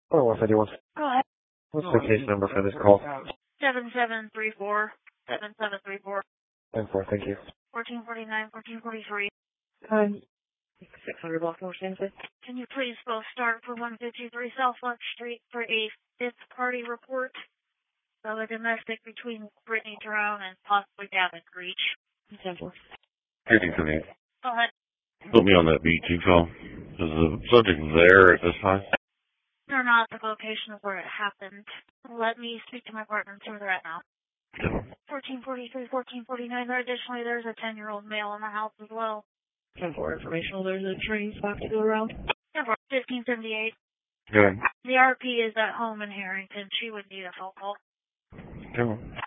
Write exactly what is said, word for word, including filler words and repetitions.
Oh, one fifty-one. Go ahead. What's the case number for this call? Seven seven three four seven seven three four. ten four, thank you. Fourteen forty nine, fourteen forty three. Um, six hundred Baltimore Stanford. Can you please both start for one fifty three South Lux Street for a fifth party report of a domestic between Brittany Drown and possibly Gavin Breach? ten four. Greetings to me. Go ahead. Put me on that B two call. Is the subject there at this time? They're not the location of where it happened. Let me speak to my partner and see where they're at now. fourteen forty-three, fourteen forty-nine. Additionally, there's a ten-year-old male in the house as well. ten four informational. There's a train spot to go around. ten four, fifteen seventy-eight. Good. The R P is at home in Harrington. She would need a phone call. Come on.